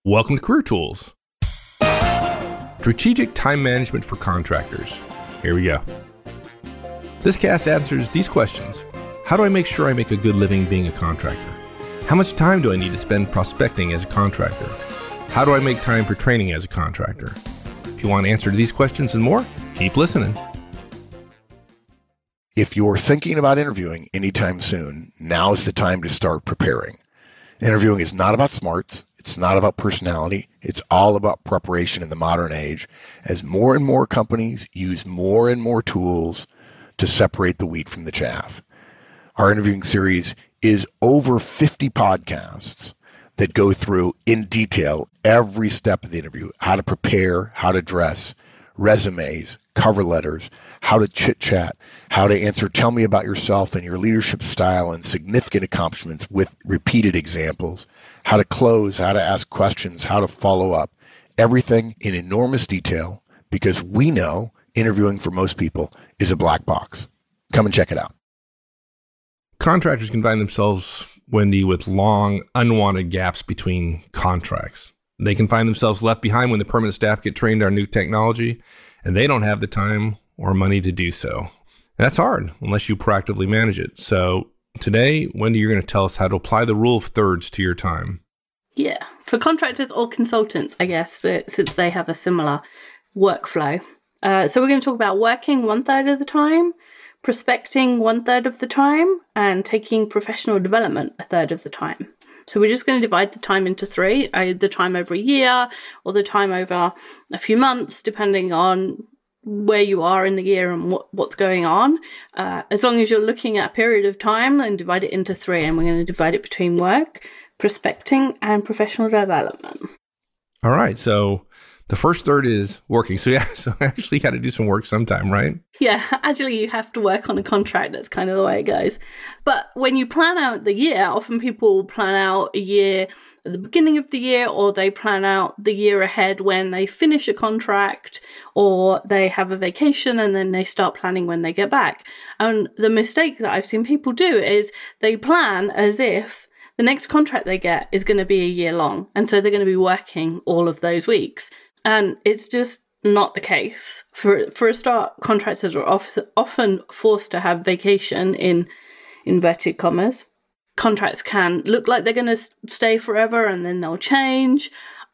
Welcome to Career Tools. Strategic time management for contractors. Here we go. This cast answers these questions. How do I make sure I make a good living being a contractor? How much time do I need to spend prospecting as a contractor? How do I make time for training as a contractor? If you want an answer to these questions and more, keep listening. If you're thinking about interviewing anytime soon, now is the time to start preparing. Interviewing is not about smarts. It's not about personality. It's all about preparation in the modern age, as more and more companies use more and more tools to separate the wheat from the chaff. Our interviewing series is over 50 podcasts that go through in detail every step of the interview, how to prepare, how to dress, resumes, cover letters, how to chit-chat, how to answer, tell me about yourself and your leadership style and significant accomplishments with repeated examples, how to close, how to ask questions, how to follow up, everything in enormous detail, because we know interviewing for most people is a black box. Come and check it out. Contractors can find themselves, Wendy, with long, unwanted gaps between contracts. They can find themselves left behind when the permanent staff get trained on new technology, and they don't have the time or money to do so. And that's hard unless you proactively manage it. So today, Wendy, you're going to tell us how to apply the rule of thirds to your time. Yeah, for contractors or consultants, I guess, since they have a similar workflow. So we're going to talk about working 1/3 of the time, prospecting 1/3 of the time, and taking professional development 1/3 of the time. So we're just going to divide the time into three, the time over a year or the time over a few months, depending on where you are in the year and what's going on. As long as you're looking at a period of time, then divide it into three, and we're going to divide it between work, prospecting, and professional development. All right. So the first third is working. So I actually got to do some work sometime, right? Yeah, actually you have to work on a contract. That's kind of the way it goes. But when you plan out the year, often people plan out a year at the beginning of the year, or they plan out the year ahead when they finish a contract, or they have a vacation and then they start planning when they get back. And the mistake that I've seen people do is they plan as if the next contract they get is going to be a year long. And so they're going to be working all of those weeks. And it's just not the case. For a start, contractors are often forced to have vacation in inverted commas. Contracts can look like they're going to stay forever and then they'll change.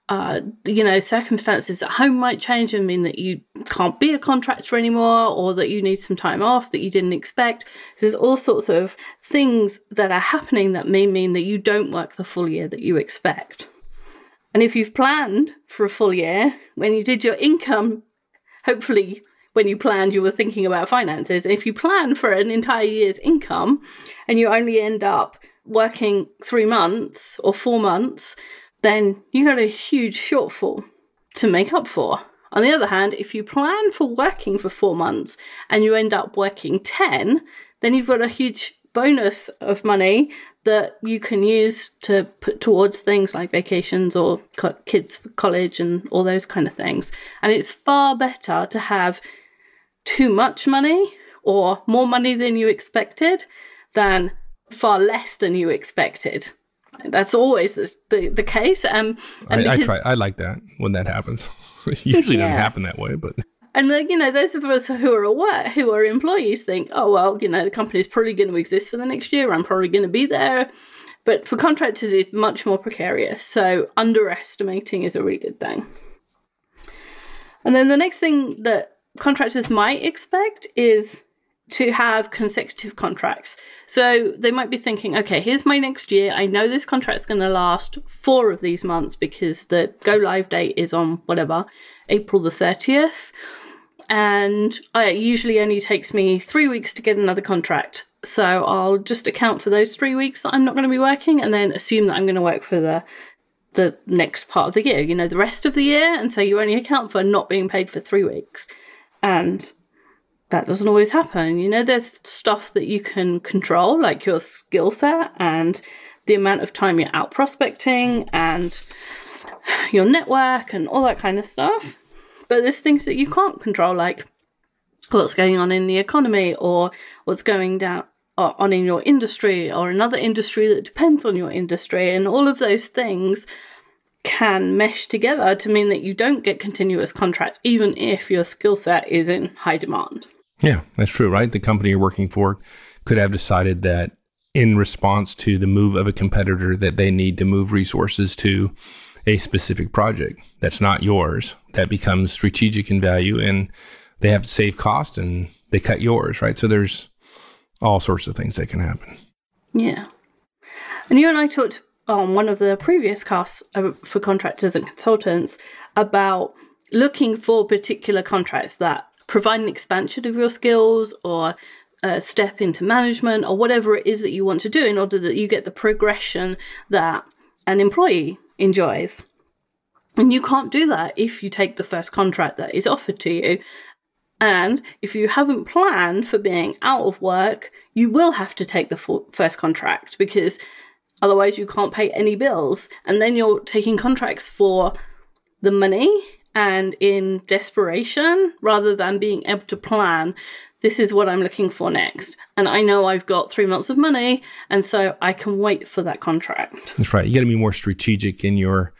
Circumstances at home might change and mean that you can't be a contractor anymore, or that you need some time off that you didn't expect. So there's all sorts of things that are happening that may mean that you don't work the full year that you expect. And if you've planned for a full year, when you did your income, hopefully when you planned, you were thinking about finances. If you plan for an entire year's income and you only end up working 3 months or 4 months, then you got a huge shortfall to make up for. On the other hand, if you plan for working for 4 months and you end up working 10, then you've got a huge bonus of money that you can use to put towards things like vacations or kids for college and all those kind of things. And it's far better to have too much money or more money than you expected than far less than you expected. That's always the case. I like that when that happens. It usually doesn't happen that way, but... And, those of us who are employees think, oh, well, the company's probably going to exist for the next year. I'm probably going to be there. But for contractors, it's much more precarious. So underestimating is a really good thing. And then the next thing that contractors might expect is to have consecutive contracts. So they might be thinking, okay, here's my next year. I know this contract's going to last 4 of these months because the go live date is on April the 30th. And it usually only takes me 3 weeks to get another contract. So I'll just account for those 3 weeks that I'm not going to be working and then assume that I'm going to work for the next part of the year, the rest of the year. And so you only account for not being paid for 3 weeks. And that doesn't always happen. There's stuff that you can control, like your skill set and the amount of time you're out prospecting and your network and all that kind of stuff. But there's things that you can't control, like what's going on in the economy or what's going on in your industry or another industry that depends on your industry. And all of those things can mesh together to mean that you don't get continuous contracts, even if your skill set is in high demand. Yeah, that's true, right? The company you're working for could have decided that in response to the move of a competitor that they need to move resources to a specific project that's not yours, that becomes strategic in value, and they have to save cost and they cut yours, right? So there's all sorts of things that can happen. Yeah. And you and I talked on one of the previous casts for contractors and consultants about looking for particular contracts that provide an expansion of your skills or a step into management or whatever it is that you want to do in order that you get the progression that an employee enjoys. And you can't do that if you take the first contract that is offered to you. And if you haven't planned for being out of work, you will have to take the first contract, because otherwise you can't pay any bills. And then you're taking contracts for the money and in desperation, rather than being able to plan, this is what I'm looking for next. And I know I've got 3 months of money, and so I can wait for that contract. That's right. You got to be more strategic in your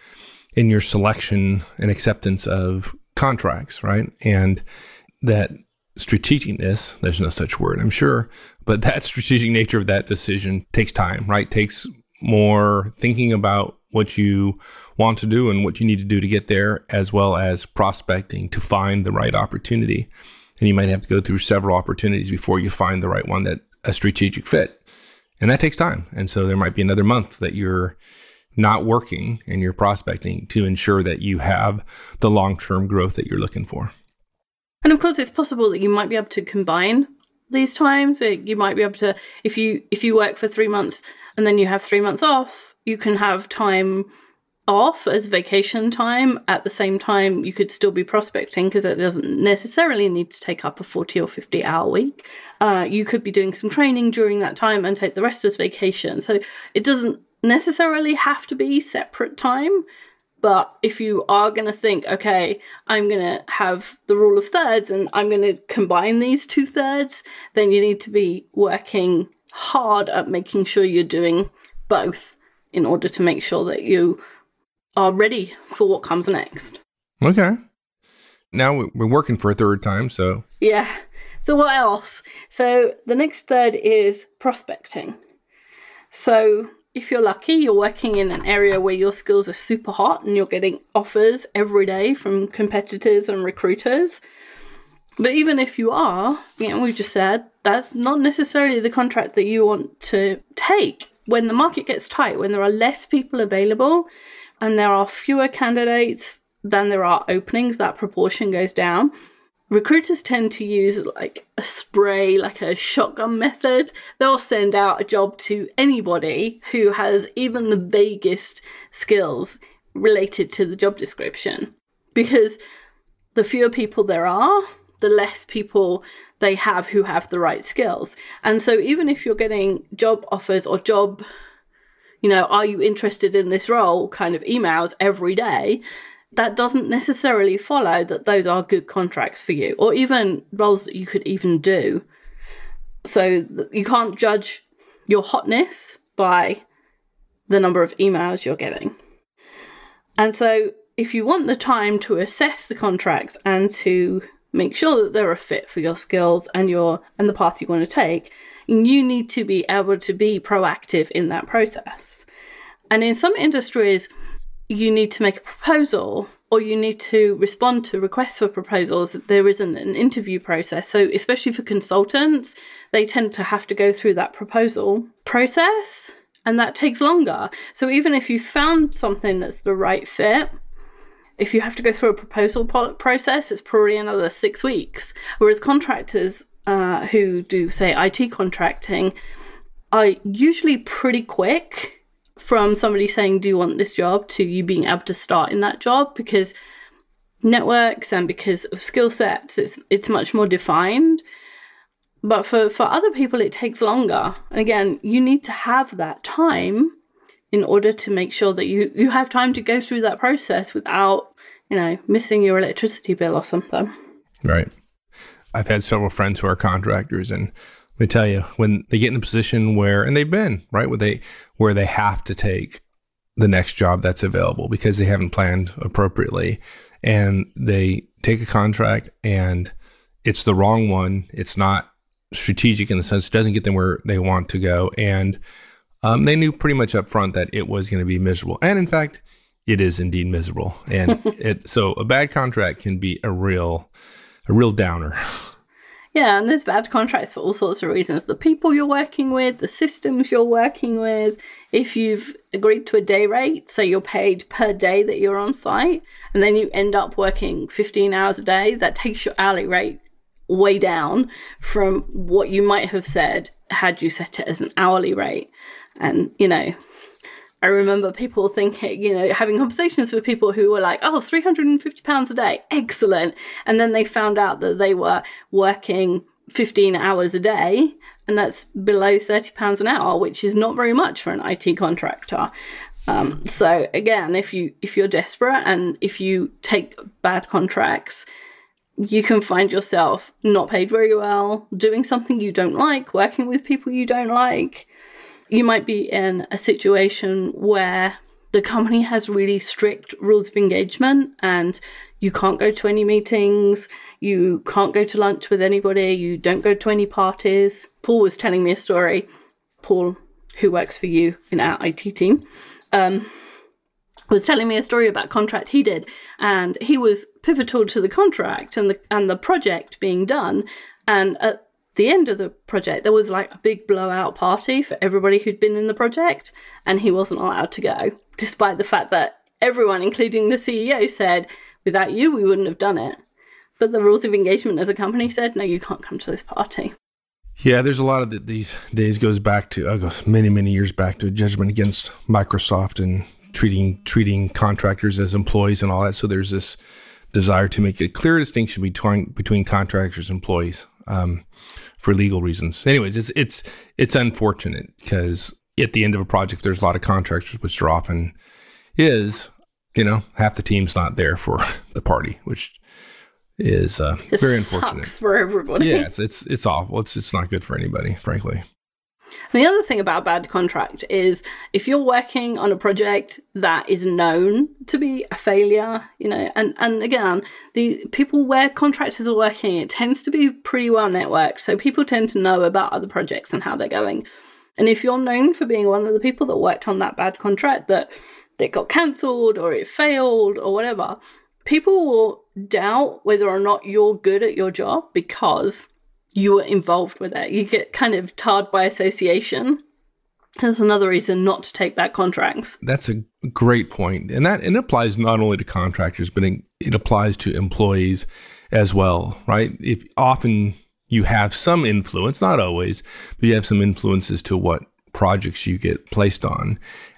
selection and acceptance of contracts, right? And that strategicness, there's no such word, I'm sure, but that strategic nature of that decision takes time, right? Takes more thinking about what you want to do and what you need to do to get there, as well as prospecting to find the right opportunity. And you might have to go through several opportunities before you find the right one that a strategic fit. And that takes time. And so there might be another month that you're not working and you're prospecting to ensure that you have the long-term growth that you're looking for. And of course, it's possible that you might be able to combine these times. You might be able to, if you work for 3 months and then you have 3 months off, you can have time off as vacation time. At the same time, you could still be prospecting, because it doesn't necessarily need to take up a 40 or 50 hour week. You could be doing some training during that time and take the rest as vacation. So it doesn't necessarily have to be separate time. But if you are going to think, okay, I'm going to have the rule of thirds and I'm going to combine these 2/3, then you need to be working hard at making sure you're doing both in order to make sure that you are ready for what comes next. Okay. Now we're working for a third time, so. Yeah. So what else? So the next third is prospecting. So if you're lucky, you're working in an area where your skills are super hot and you're getting offers every day from competitors and recruiters. But even if you are, we just said, that's not necessarily the contract that you want to take. When the market gets tight, when there are less people available and there are fewer candidates than there are openings, that proportion goes down. Recruiters tend to use like a spray, like a shotgun method. They'll send out a job to anybody who has even the vaguest skills related to the job description. Because the fewer people there are, the less people they have who have the right skills. And so even if you're getting job offers or job, are you interested in this role kind of emails every day, that doesn't necessarily follow that those are good contracts for you, or even roles that you could even do. So you can't judge your hotness by the number of emails you're getting. And so if you want the time to assess the contracts and to make sure that they're a fit for your skills and the path you want to take, you need to be able to be proactive in that process. And in some industries, you need to make a proposal, or you need to respond to requests for proposals. There isn't an interview process. So especially for consultants, they tend to have to go through that proposal process, and that takes longer. So even if you found something that's the right fit, if you have to go through a proposal process, it's probably another 6 weeks. Whereas contractors who do, say, IT contracting are usually pretty quick from somebody saying, do you want this job, to you being able to start in that job, because networks and because of skill sets, it's much more defined. But for other people, it takes longer. And again, you need to have that time in order to make sure that you have time to go through that process without, missing your electricity bill or something. Right. I've had several friends who are contractors, and let me tell you, when they get in a position where, and they've been, right, where they have to take the next job that's available because they haven't planned appropriately. And they take a contract and it's the wrong one. It's not strategic in the sense it doesn't get them where they want to go. And they knew pretty much up front that it was going to be miserable. And in fact, it is indeed miserable. And so a bad contract can be a real downer. Yeah, and there's bad contracts for all sorts of reasons. The people you're working with, the systems you're working with, if you've agreed to a day rate, so you're paid per day that you're on site, and then you end up working 15 hours a day, that takes your hourly rate way down from what you might have said had you set it as an hourly rate. And, I remember people thinking, having conversations with people who were like, oh, £350 a day, excellent. And then they found out that they were working 15 hours a day, and that's below £30 an hour, which is not very much for an IT contractor. So again, if you're desperate and if you take bad contracts, you can find yourself not paid very well, doing something you don't like, working with people you don't like. You might be in a situation where the company has really strict rules of engagement and you can't go to any meetings, you can't go to lunch with anybody, you don't go to any parties. Paul was telling me a story, Paul, who works for you in our IT team, was telling me a story about a contract he did, and he was pivotal to the contract and the project being done. And at the end of the project, there was like a big blowout party for everybody who'd been in the project, and he wasn't allowed to go, despite the fact that everyone, including the CEO, said, without you, we wouldn't have done it. But the rules of engagement of the company said, no, you can't come to this party. Yeah, there's a lot of these days goes back to, many, many years back to a judgment against Microsoft and treating contractors as employees and all that. So there's this desire to make a clear distinction between contractors and employees. For legal reasons. Anyways, it's unfortunate because at the end of a project, there's a lot of contractors, which there often is, half the team's not there for the party, which is very unfortunate. Sucks for everybody. Yeah, it's awful. It's not good for anybody, frankly. And the other thing about bad contract is if you're working on a project that is known to be a failure, and again, the people where contractors are working, it tends to be pretty well networked. So people tend to know about other projects and how they're going. And if you're known for being one of the people that worked on that bad contract that got cancelled or it failed or whatever, people will doubt whether or not you're good at your job because you were involved with it. You get kind of tarred by association. That's another reason not to take bad contracts. That's a great point. And it applies not only to contractors, but it applies to employees as well, right? If often you have some influence, not always, but you have some influences to what projects you get placed on.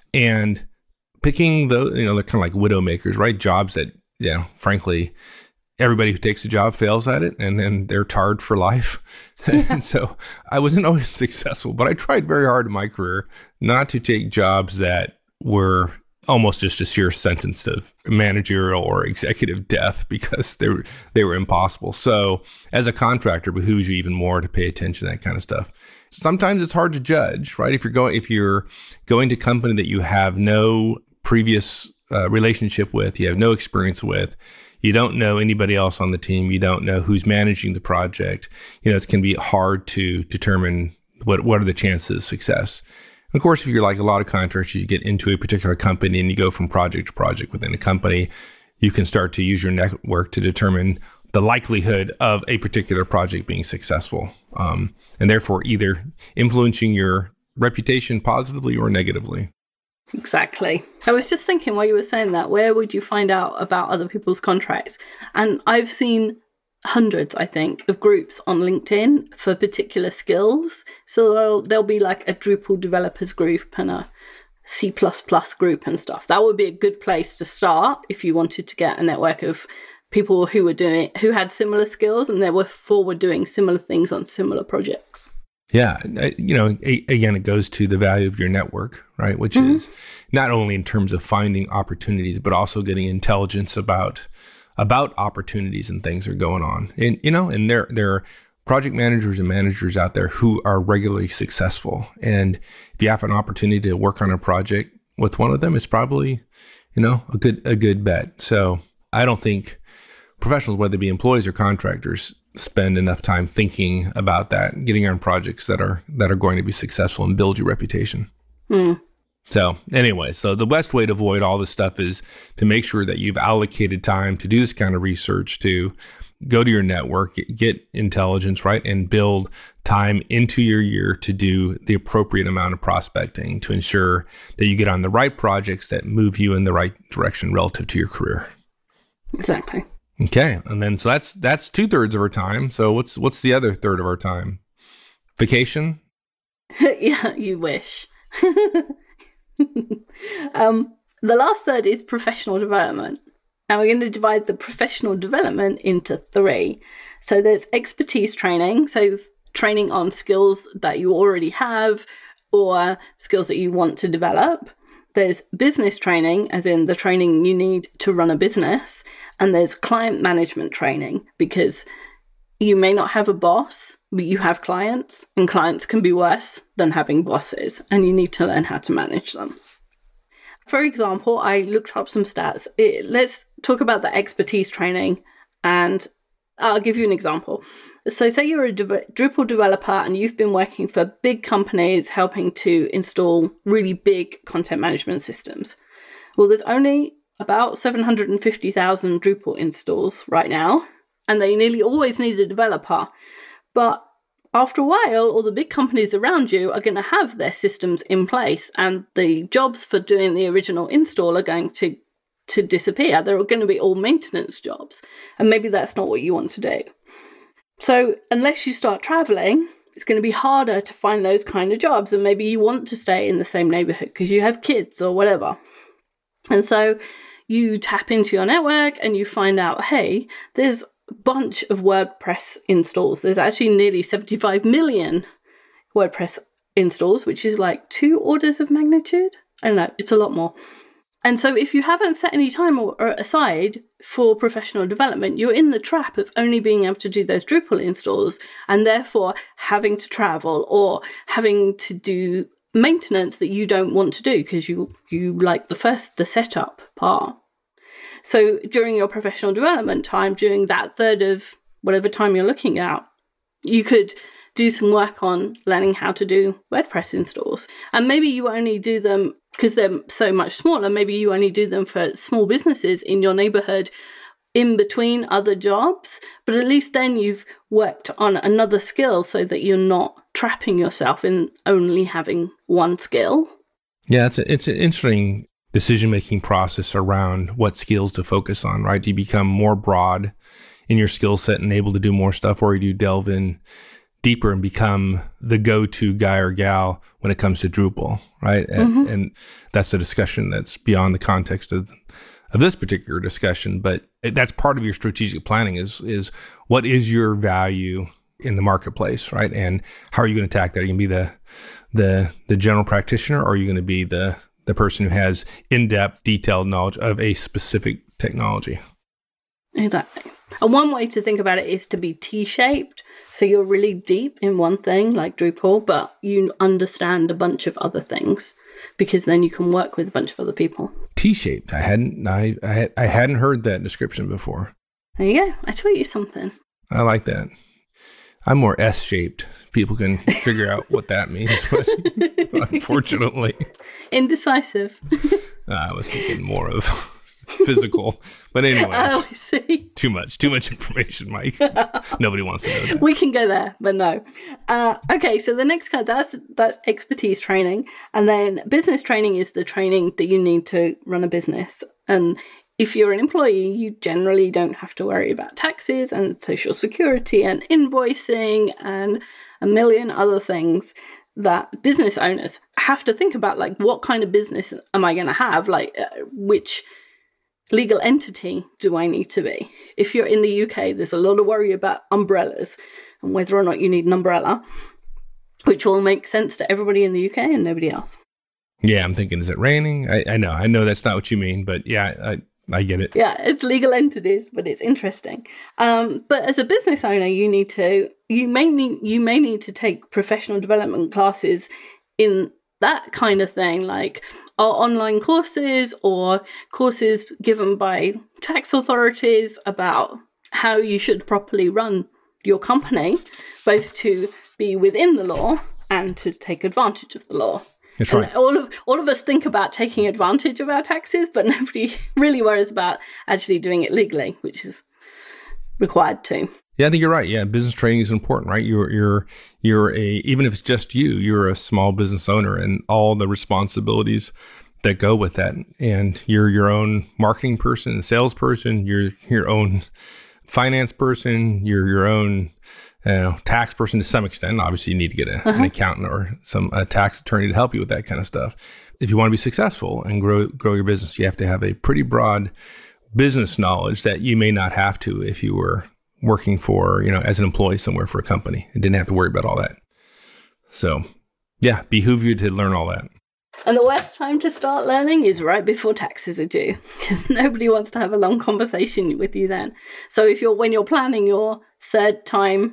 And picking they're kind of like widowmakers, right? Jobs that, frankly, everybody who takes a job fails at it, and then they're tarred for life. And so I wasn't always successful, but I tried very hard in my career not to take jobs that were almost just a sheer sentence of managerial or executive death because they were impossible. So as a contractor, it behooves you even more to pay attention to that kind of stuff. Sometimes it's hard to judge, right? If you're going to a company that you have no previous relationship with, you have no experience with, you don't know anybody else on the team. You don't know who's managing the project. It can be hard to determine what are the chances of success. And of course, if you're like a lot of contractors, you get into a particular company and you go from project to project within a company, you can start to use your network to determine the likelihood of a particular project being successful. And therefore either influencing your reputation positively or negatively. Exactly. I was just thinking while you were saying that, where would you find out about other people's contracts? And I've seen hundreds, I think, of groups on LinkedIn for particular skills. So there'll be like a Drupal developers group and a C++ group and stuff. That would be a good place to start if you wanted to get a network of people who had similar skills and therefore were doing similar things on similar projects. Yeah. Again, it goes to the value of your network, right? Which is not only in terms of finding opportunities, but also getting intelligence about opportunities and things that are going on. And there are project managers and managers out there who are regularly successful. And if you have an opportunity to work on a project with one of them is probably, a good bet. So I don't think professionals, whether they be employees or contractors, spend enough time thinking about that, getting on projects that are going to be successful and build your reputation. So anyway, so the best way to avoid all this stuff is to make sure that you've allocated time to do this kind of research, to go to your network, get intelligence, right? And build time into your year to do the appropriate amount of prospecting to ensure that you get on the right projects that move you in the right direction relative to your career. Exactly. Okay. And then, so that's 2/3 of our time. So what's the other third of our time? Vacation? Yeah, you wish. The last third is professional development. Now we're going to divide the professional development into 3. So there's expertise training, so training on skills that you already have or skills that you want to develop. There's business training, as in the training you need to run a business. And there's client management training, because you may not have a boss, but you have clients, and clients can be worse than having bosses, and you need to learn how to manage them. For example, I looked up some stats. Let's talk about the expertise training, and I'll give you an example. So say you're a Drupal developer and you've been working for big companies helping to install really big content management systems. Well, there's only about 750,000 Drupal installs right now, and they nearly always need a developer. But after a while, all the big companies around you are going to have their systems in place, and the jobs for doing the original install are going to disappear. They're going to be all maintenance jobs, and maybe that's not what you want to do. So unless you start traveling, it's going to be harder to find those kind of jobs, and maybe you want to stay in the same neighborhood because you have kids or whatever. And so you tap into your network and you find out, hey, there's a bunch of WordPress installs. There's actually nearly 75 million WordPress installs, which is like 2 orders of magnitude. I don't know, it's a lot more. And so if you haven't set any time aside for professional development, you're in the trap of only being able to do those Drupal installs and therefore having to travel or having to do maintenance that you don't want to do because you like the setup part. So during your professional development time, during that third of whatever time you're looking at, you could do some work on learning how to do WordPress installs. And maybe you only do them because they're so much smaller. Maybe you only do them for small businesses in your neighborhood in between other jobs, but at least then you've worked on another skill so that you're not trapping yourself in only having one skill. Yeah, it's an interesting decision-making process around what skills to focus on, right? Do you become more broad in your skill set and able to do more stuff, or do you delve in deeper and become the go-to guy or gal when it comes to Drupal, right? And that's a discussion that's beyond the context of this particular discussion, but that's part of your strategic planning is what is your value in the marketplace, right? And how are you going to attack that? Are you going to be the general practitioner, or are you going to be the person who has in-depth, detailed knowledge of a specific technology? Exactly. And one way to think about it is to be T-shaped. So you're really deep in one thing like Drupal, but you understand a bunch of other things because then you can work with a bunch of other people. T-shaped. I hadn't heard that description before. There you go. I taught you something. I like that. I'm more S-shaped. People can figure out what that means, but unfortunately. Indecisive. I was thinking more of physical. But anyways. Oh, I see. Too much information, Mike. Nobody wants to know that. We can go there, but no. Okay, so the next kind, that's expertise training. And then business training is the training that you need to run a business. And if you're an employee, you generally don't have to worry about taxes and social security and invoicing and a million other things that business owners have to think about. Like, what kind of business am I going to have? Like, which legal entity do I need to be? If you're in the UK, there's a lot of worry about umbrellas and whether or not you need an umbrella, which will make sense to everybody in the UK and nobody else. Yeah, I'm thinking, is it raining? I know that's not what you mean, but yeah, I get it. Yeah, it's legal entities, but it's interesting. But as a business owner, you may need to take professional development classes in that kind of thing, like are online courses or courses given by tax authorities about how you should properly run your company, both to be within the law and to take advantage of the law. That's and right. all of us think about taking advantage of our taxes, but nobody really worries about actually doing it legally, which is required to. Yeah, I think you're right. Yeah, business training is important, right? You're even if it's just you, you're a small business owner and all the responsibilities that go with that. And you're your own marketing person, salesperson, you're your own finance person, you're your own tax person to some extent. Obviously, you need to get an accountant or a tax attorney to help you with that kind of stuff. If you want to be successful and grow your business, you have to have a pretty broad business knowledge that you may not have to if you were working for, as an employee somewhere for a company and didn't have to worry about all that. So, yeah, behoove you to learn all that. And the worst time to start learning is right before taxes are due, because nobody wants to have a long conversation with you then. So when you're planning your third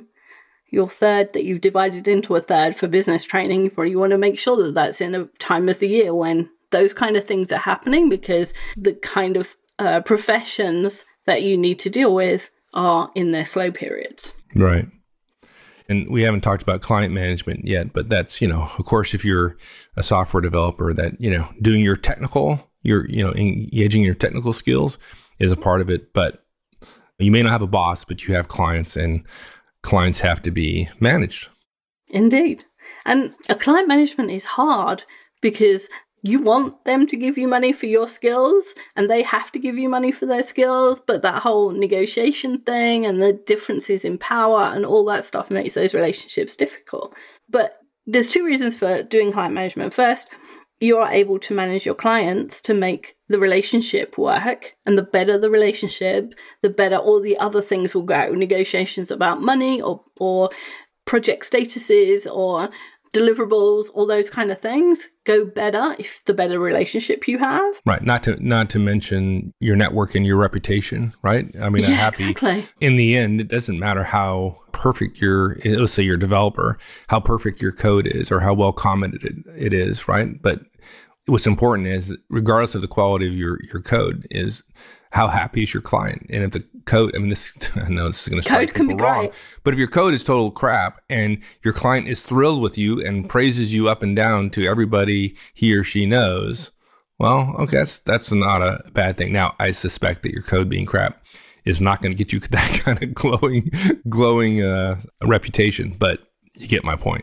that you've divided into a third for business training, you want to make sure that that's in a time of the year when those kind of things are happening, because the kind of professions that you need to deal with are in their slow periods. Right. And we haven't talked about client management yet, but that's, of course, if you're a software developer, that, doing your technical, engaging your technical skills is a part of it. But you may not have a boss, but you have clients, and clients have to be managed. Indeed. And a client management is hard because you want them to give you money for your skills and they have to give you money for their skills. But that whole negotiation thing and the differences in power and all that stuff makes those relationships difficult. But there's two reasons for doing client management. First, you're able to manage your clients to make the relationship work. And the better the relationship, the better all the other things will go. Negotiations about money or project statuses or deliverables, all those kind of things go better if the better relationship you have. Right. Not to mention your network and your reputation, right? I mean, exactly. In the end, it doesn't matter how perfect let's say your developer, how perfect your code is or how well commented it is, right? But what's important is, regardless of the quality of your code, is how happy is your client? And if the code, I know this is going to strike people wrong, but if your code is total crap and your client is thrilled with you and praises you up and down to everybody he or she knows, well, okay, that's not a bad thing. Now, I suspect that your code being crap is not going to get you that kind of glowing reputation, but you get my point.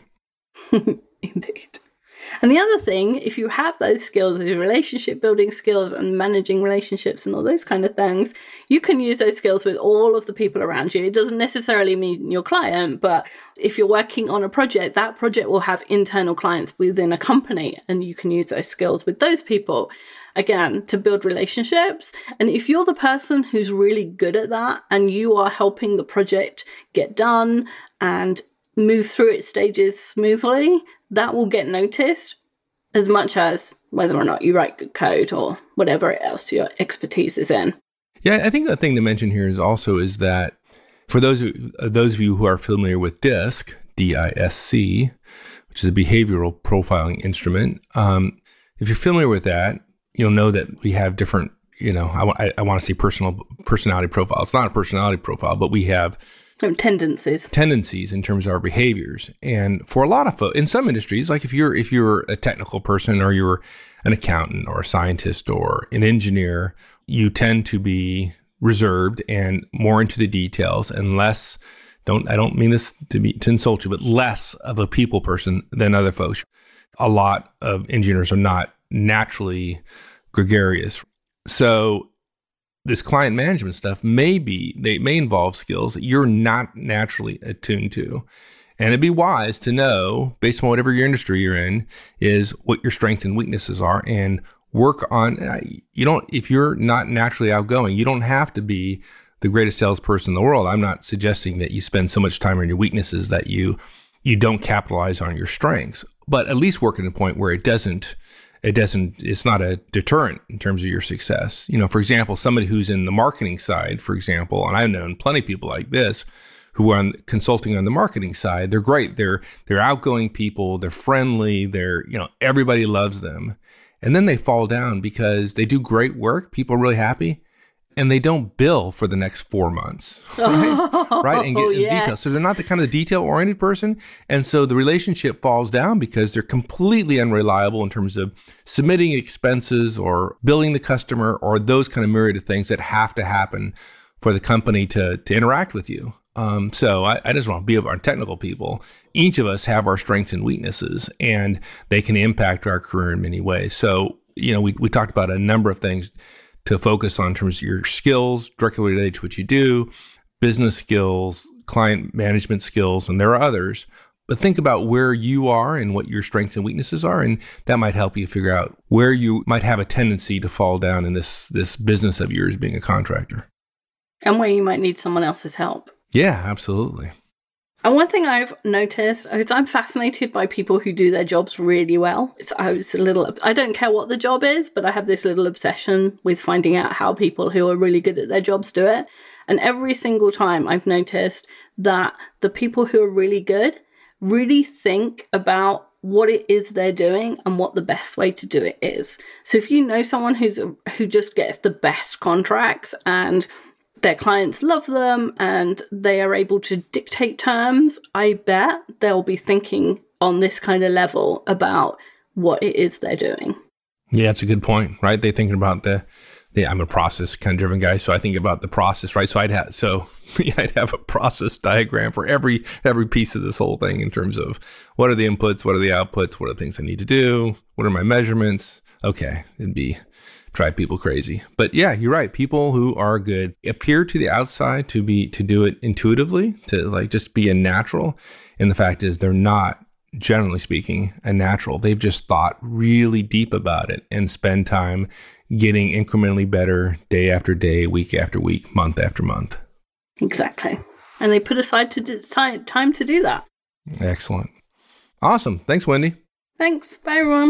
Indeed. And the other thing, if you have those skills, the relationship building skills and managing relationships and all those kind of things, you can use those skills with all of the people around you. It doesn't necessarily mean your client, but if you're working on a project, that project will have internal clients within a company, and you can use those skills with those people, again, to build relationships. And if you're the person who's really good at that and you are helping the project get done and move through its stages smoothly, that will get noticed as much as whether or not you write good code or whatever else your expertise is in. Yeah, I think the thing to mention here is that for those of you who are familiar with DISC, D-I-S-C, which is a behavioral profiling instrument, if you're familiar with that, you'll know that we have different, I want to say personality profile. It's not a personality profile, but we have tendencies in terms of our behaviors. And for a lot of folks in some industries, like if you're a technical person or you're an accountant or a scientist or an engineer, you tend to be reserved and more into the details and less, I don't mean this to insult you, but less of a people person than other folks. A lot of engineers are not naturally gregarious. So this client management stuff may involve skills that you're not naturally attuned to. And it'd be wise to know, based on whatever your industry you're in, is what your strengths and weaknesses are, and work on, if you're not naturally outgoing, you don't have to be the greatest salesperson in the world. I'm not suggesting that you spend so much time on your weaknesses that you don't capitalize on your strengths, but at least work at a point where it's not a deterrent in terms of your success. For example, somebody who's in the marketing side, for example, and I've known plenty of people like this who are consulting on the marketing side. They're great. They're outgoing people. They're friendly. Everybody loves them. And then they fall down because they do great work, people are really happy, and they don't bill for the next 4 months, right? And get into detail. So they're not the kind of detail-oriented person. And so the relationship falls down because they're completely unreliable in terms of submitting expenses or billing the customer or those kind of myriad of things that have to happen for the company to interact with you. So I just want to be our technical people. Each of us have our strengths and weaknesses, and they can impact our career in many ways. So, we talked about a number of things to focus on in terms of your skills directly related to what you do, business skills, client management skills, and there are others. But think about where you are and what your strengths and weaknesses are, and that might help you figure out where you might have a tendency to fall down in this business of yours being a contractor. And where you might need someone else's help. Yeah, absolutely. And one thing I've noticed is I'm fascinated by people who do their jobs really well. I don't care what the job is, but I have this little obsession with finding out how people who are really good at their jobs do it. And every single time I've noticed that the people who are really good really think about what it is they're doing and what the best way to do it is. So if you know someone who just gets the best contracts and their clients love them and they are able to dictate terms, I bet they'll be thinking on this kind of level about what it is they're doing. Yeah, that's a good point, right? They're thinking about I'm a process kind of driven guy, so I think about the process, right? So I'd have a process diagram for every piece of this whole thing in terms of what are the inputs, what are the outputs, what are the things I need to do, what are my measurements. Okay, drive people crazy. But yeah, you're right. People who are good appear to the outside to do it intuitively, to just be a natural. And the fact is they're not, generally speaking, a natural. They've just thought really deep about it and spend time getting incrementally better day after day, week after week, month after month. Exactly. And they put aside time to do that. Excellent. Awesome. Thanks, Wendy. Thanks. Bye, everyone.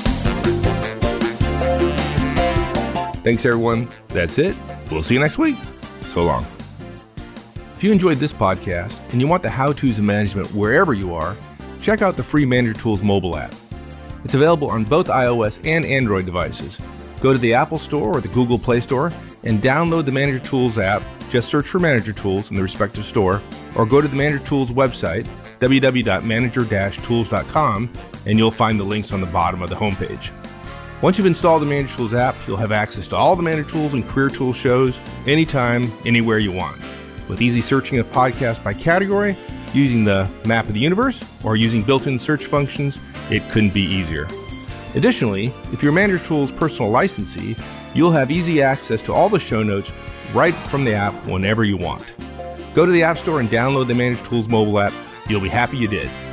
Thanks, everyone. That's it. We'll see you next week. So long. If you enjoyed this podcast and you want the how-tos of management wherever you are, check out the free Manager Tools mobile app. It's available on both iOS and Android devices. Go to the Apple Store or the Google Play Store and download the Manager Tools app. Just search for Manager Tools in the respective store, or go to the Manager Tools website, www.manager-tools.com, and you'll find the links on the bottom of the homepage. Once you've installed the Manager Tools app, you'll have access to all the Manager Tools and Career Tools shows anytime, anywhere you want. With easy searching of podcasts by category, using the map of the universe, or using built-in search functions, it couldn't be easier. Additionally, if you're a Manager Tools personal licensee, you'll have easy access to all the show notes right from the app whenever you want. Go to the App Store and download the Manager Tools mobile app. You'll be happy you did.